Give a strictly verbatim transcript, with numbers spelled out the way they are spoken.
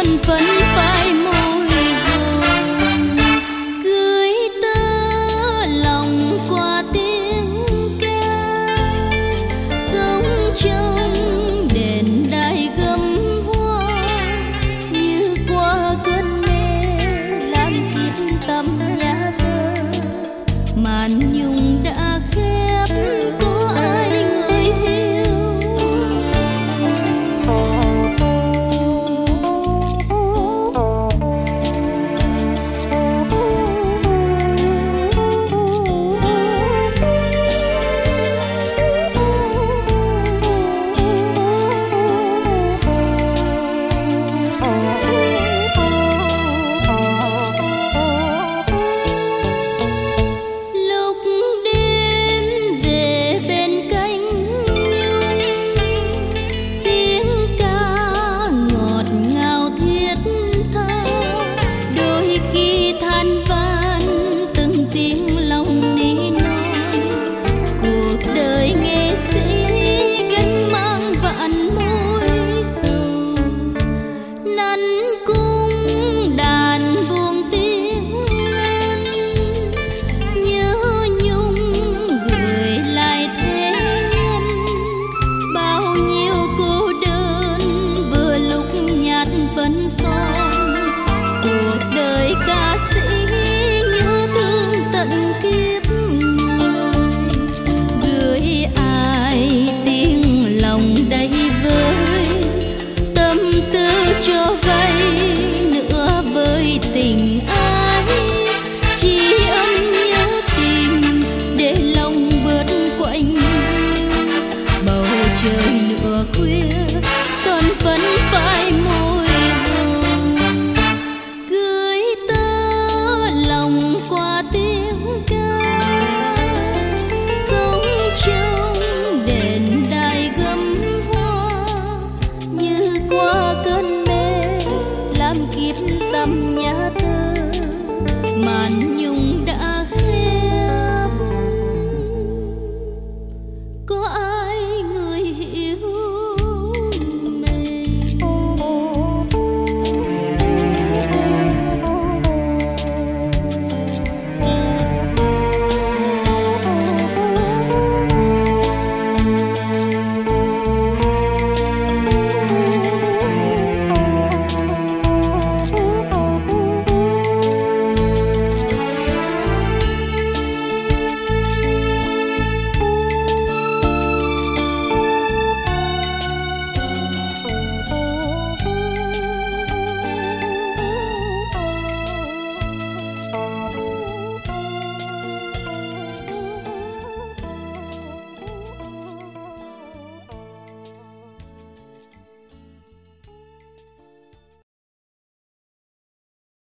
son phấn phai môi hồng, gửi tơ lòng qua tiếng ca, sống trong đèn đài gấm hoa, như qua cơn mê lan kín tầm nhà thơ. Màn nhung đã khép, có ai người yêu lúc đêm về bên cánh nhung, tiếng ca ngọt ngào thiết tha, đôi khi than van từng tiếng lòng ní non. Cuộc đời nghệ sĩ gánh mang vạn mối sầu, nắn cung đàn buông tiếng ngân, nhớ nhung gửi lại thế nhân. Bao nhiêu cô đơn vừa lúc nhạt phấn son, cuộc đời ca sĩ nhớ thương tận kiếp người. Gửi ai tiếng lòng đầy vơi, tâm tư cho